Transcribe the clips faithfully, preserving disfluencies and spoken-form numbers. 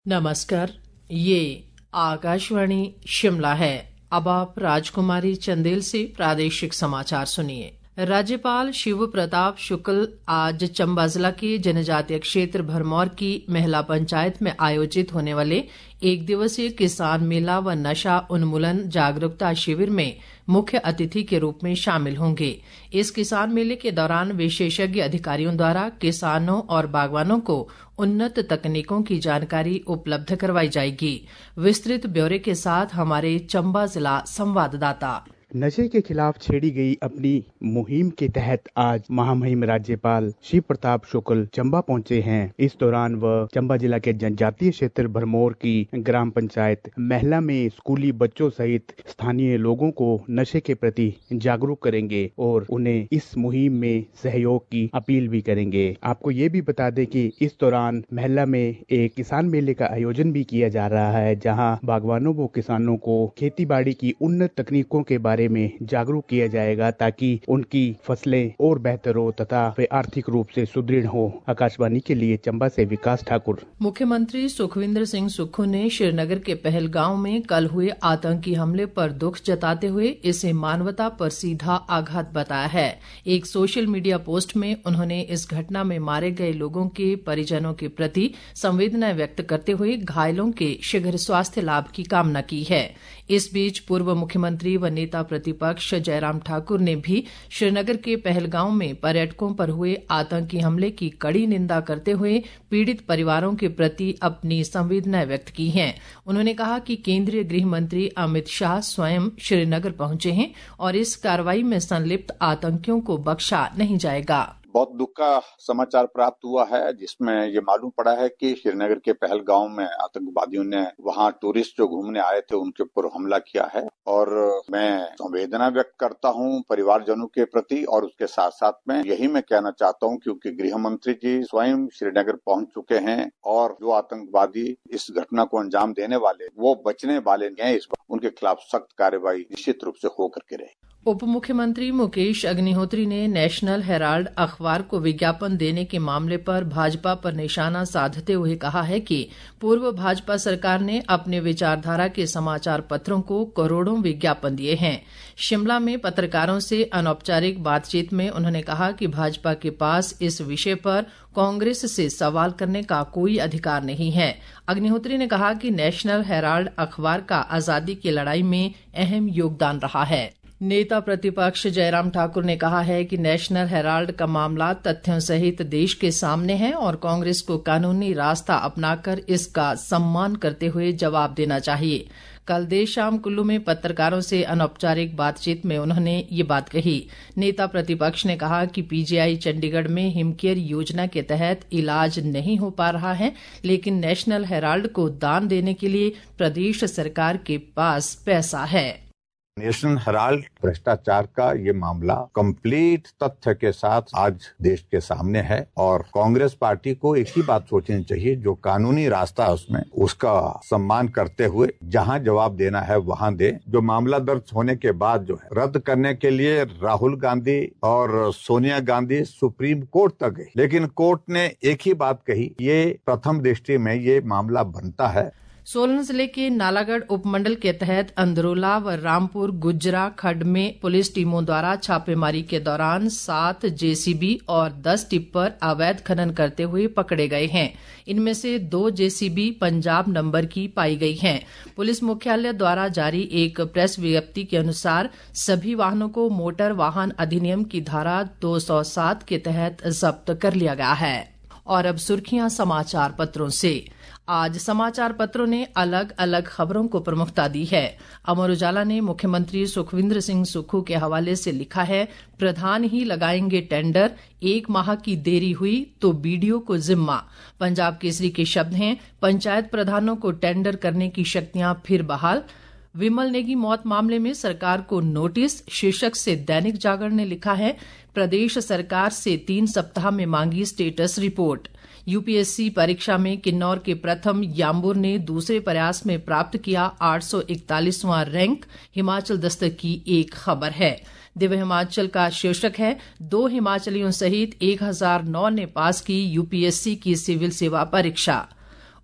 नमस्कार, ये आकाशवाणी शिमला है। अब आप राजकुमारी चंदेल से प्रादेशिक समाचार सुनिए। राज्यपाल शिव प्रताप शुक्ल आज चंबा जिला के जनजातीय क्षेत्र भरमौर की महिला पंचायत में आयोजित होने वाले एक दिवसीय किसान मेला व नशा उन्मूलन जागरूकता शिविर में मुख्य अतिथि के रूप में शामिल होंगे। इस किसान मेले के दौरान विशेषज्ञ अधिकारियों द्वारा किसानों और बागवानों को उन्नत तकनीकों की जानकारी उपलब्ध करवाई जाएगी। विस्तृत ब्यौरे के साथ हमारे चंबा जिला संवाददाता। नशे के खिलाफ छेड़ी गई अपनी मुहिम के तहत आज महामहिम राज्यपाल शिव प्रताप शुक्ल चंबा पहुंचे हैं। इस दौरान वह चंबा जिला के जनजातीय क्षेत्र भरमौर की ग्राम पंचायत महला में स्कूली बच्चों सहित स्थानीय लोगों को नशे के प्रति जागरूक करेंगे और उन्हें इस मुहिम में सहयोग की अपील भी करेंगे। आपको ये भी बता दें कि इस दौरान महला में एक किसान मेले का आयोजन भी किया जा रहा है, जहाँ बागवानों व किसानों को खेती बाड़ी की उन्नत तकनीकों के बारे में जागरूक किया जाएगा ताकि उनकी फसलें और बेहतर हो तथा वे आर्थिक रूप से सुदृढ़ हो। आकाशवाणी के लिए चंबा से विकास ठाकुर। मुख्यमंत्री सुखविंदर सिंह सुक्खू ने श्रीनगर के पहलगांव में कल हुए आतंकी हमले पर दुख जताते हुए इसे मानवता पर सीधा आघात बताया है। एक सोशल मीडिया पोस्ट में उन्होंने इस घटना में मारे गए लोगों के परिजनों के प्रति संवेदना व्यक्त करते हुए घायलों के शीघ्र स्वास्थ्य लाभ की कामना की है। इस बीच पूर्व मुख्यमंत्री व नेता प्रतिपक्ष जयराम ठाकुर ने भी श्रीनगर के पहलगांव में पर्यटकों पर हुए आतंकी हमले की कड़ी निंदा करते हुए पीड़ित परिवारों के प्रति अपनी संवेदनाएं व्यक्त की हैं। उन्होंने कहा कि केंद्रीय गृह मंत्री अमित शाह स्वयं श्रीनगर पहुंचे हैं और इस कार्रवाई में संलिप्त आतंकियों को बख्शा नहीं जाएगा। बहुत दुख का समाचार प्राप्त हुआ है, जिसमें ये मालूम पड़ा है कि श्रीनगर के पहलगांव में आतंकवादियों ने वहां टूरिस्ट जो घूमने आए थे उनके ऊपर हमला किया है और मैं संवेदना व्यक्त करता हूं परिवारजनों के प्रति और उसके साथ साथ में यही मैं कहना चाहता हूं क्योंकि गृह मंत्री जी स्वयं श्रीनगर पहुंच चुके हैं और जो आतंकवादी इस घटना को अंजाम देने वाले वो बचने वाले हैं, इस बार उनके खिलाफ सख्त कार्रवाई निश्चित रूप से हो करके रहे। उप मुख्यमंत्री मुकेश अग्निहोत्री ने नेशनल हेराल्ड अखबार को विज्ञापन देने के मामले पर भाजपा पर निशाना साधते हुए कहा है कि पूर्व भाजपा सरकार ने अपने विचारधारा के समाचार पत्रों को करोड़ों विज्ञापन दिए हैं। शिमला में पत्रकारों से अनौपचारिक बातचीत में उन्होंने कहा कि भाजपा के पास इस विषय पर कांग्रेस से सवाल करने का कोई अधिकार नहीं है। अग्निहोत्री ने कहा कि नेशनल हेराल्ड अखबार का आजादी की लड़ाई में अहम योगदान रहा है। नेता प्रतिपक्ष जयराम ठाकुर ने कहा है कि नेशनल हेराल्ड का मामला तथ्यों सहित देश के सामने है और कांग्रेस को कानूनी रास्ता अपनाकर इसका सम्मान करते हुए जवाब देना चाहिए। कल देर शाम कुल्लू में पत्रकारों से अनौपचारिक बातचीत में उन्होंने ये बात कही। नेता प्रतिपक्ष ने कहा कि पीजीआई चंडीगढ़ में हिमकेयर योजना के तहत इलाज नहीं हो पा रहा है, लेकिन नेशनल हेराल्ड को दान देने के लिए प्रदेश सरकार के पास पैसा है। नेशनल हेराल्ड भ्रष्टाचार का ये मामला कंप्लीट तथ्य के साथ आज देश के सामने है और कांग्रेस पार्टी को एक ही बात सोचनी चाहिए, जो कानूनी रास्ता है उसमें उसका सम्मान करते हुए जहां जवाब देना है वहां दे। जो मामला दर्ज होने के बाद जो है रद्द करने के लिए राहुल गांधी और सोनिया गांधी सुप्रीम कोर्ट तक गए, लेकिन कोर्ट ने एक ही बात कही, ये प्रथम दृष्टि में ये मामला बनता है। सोलन जिले के नालागढ़ उपमंडल के तहत अंदरोला व रामपुर गुज्जरा खड्ड में पुलिस टीमों द्वारा छापेमारी के दौरान सात जेसीबी और दस टिप्पर अवैध खनन करते हुए पकड़े गए हैं। इनमें से दो जेसीबी पंजाब नंबर की पाई गई हैं। पुलिस मुख्यालय द्वारा जारी एक प्रेस विज्ञप्ति के अनुसार सभी वाहनों को मोटर वाहन अधिनियम की धारा दो सौ सात के तहत जब्त कर लिया गया है। और अब सुर्खियां समाचार पत्रों से। आज समाचार पत्रों ने अलग अलग खबरों को प्रमुखता दी है। अमर उजाला ने मुख्यमंत्री सुखविंदर सिंह सुक्खू के हवाले से लिखा है, प्रधान ही लगाएंगे टेंडर, एक माह की देरी हुई तो बीडीओ को जिम्मा। पंजाब केसरी के शब्द हैं, पंचायत प्रधानों को टेंडर करने की शक्तियां फिर बहाल। विमल नेगी मौत मामले में सरकार को नोटिस, शीर्षक से दैनिक जागरण ने लिखा है, प्रदेश सरकार से तीन सप्ताह में मांगी स्टेटस रिपोर्ट। यूपीएससी परीक्षा में किन्नौर के प्रथम याम्बुर ने दूसरे प्रयास में प्राप्त किया आठ सौ इकतालीसवां रैंक, हिमाचल दस्तक की एक खबर है। दिव्य हिमाचल का शीर्षक है, दो हिमाचलियों सहित एक हजार नौ ने पास की यूपीएससी की सिविल सेवा परीक्षा।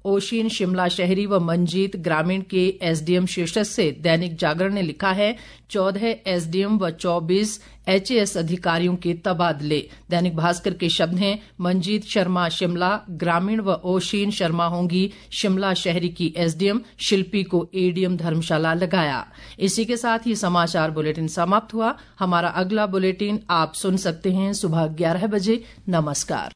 ओशियन शिमला शहरी व मंजीत ग्रामीण के एसडीएम शीर्षक से दैनिक जागरण ने लिखा है चौदह एसडीएम व चौबीस एचएएस अधिकारियों के तबादले। दैनिक भास्कर के शब्द हैं मंजीत शर्मा शिमला ग्रामीण व ओशियन शर्मा होंगी शिमला शहरी की एसडीएम, शिल्पी को एडीएम धर्मशाला लगाया। इसी के साथ ही समाचार बुलेटिन समाप्त हुआ। हमारा अगला बुलेटिन आप सुन सकते हैं सुबह ग्यारह बजे। नमस्कार।